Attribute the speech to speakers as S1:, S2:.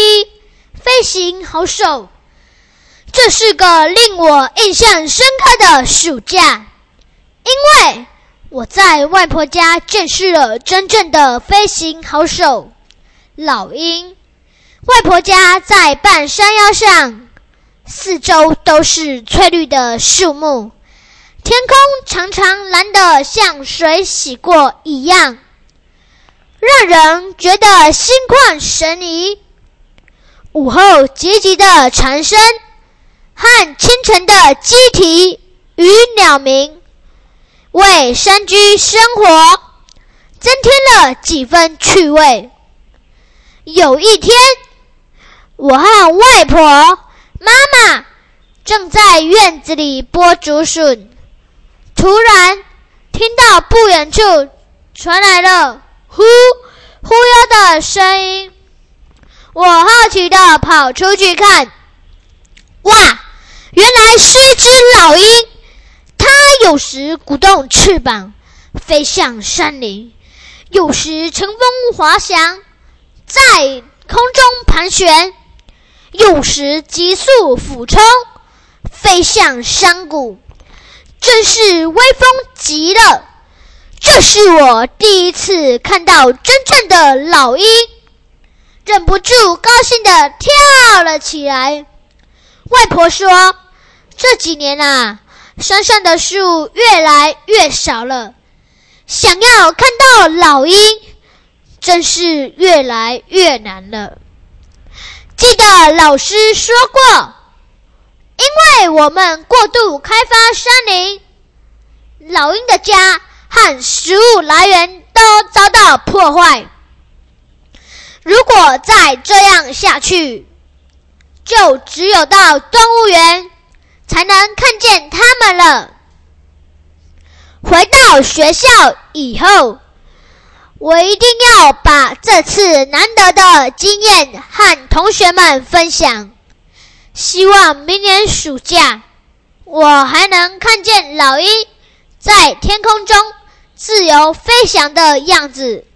S1: 飞行好手。这是个令我印象深刻的暑假，因为我在外婆家见识了真正的飞行好手老鹰。外婆家在半山腰上，四周都是翠绿的树木，天空常常蓝得像水洗过一样，让人觉得心旷神怡。午后急急的蝉声和清晨的鸡啼与鸟鸣，为山居生活增添了几分趣味。有一天，我和外婆、妈妈正在院子里剥竹笋，突然听到不远处传来了呼呼悠的声音。我好奇地跑出去看，哇，原来是一只老鹰，它有时鼓动翅膀飞向山林，有时乘风滑翔在空中盘旋，有时急速俯冲飞向山谷，真是威风极了。这是我第一次看到真正的老鹰，忍不住高兴地跳了起来。外婆说，这几年啊，山上的树越来越少了，想要看到老鹰真是越来越难了。记得老师说过，因为我们过度开发山林，老鹰的家和食物来源都遭到破坏。如果再这样下去，就只有到动物园才能看见它们了。回到学校以后，我一定要把这次难得的经验和同学们分享。希望明年暑假，我还能看见老鹰在天空中自由飞翔的样子。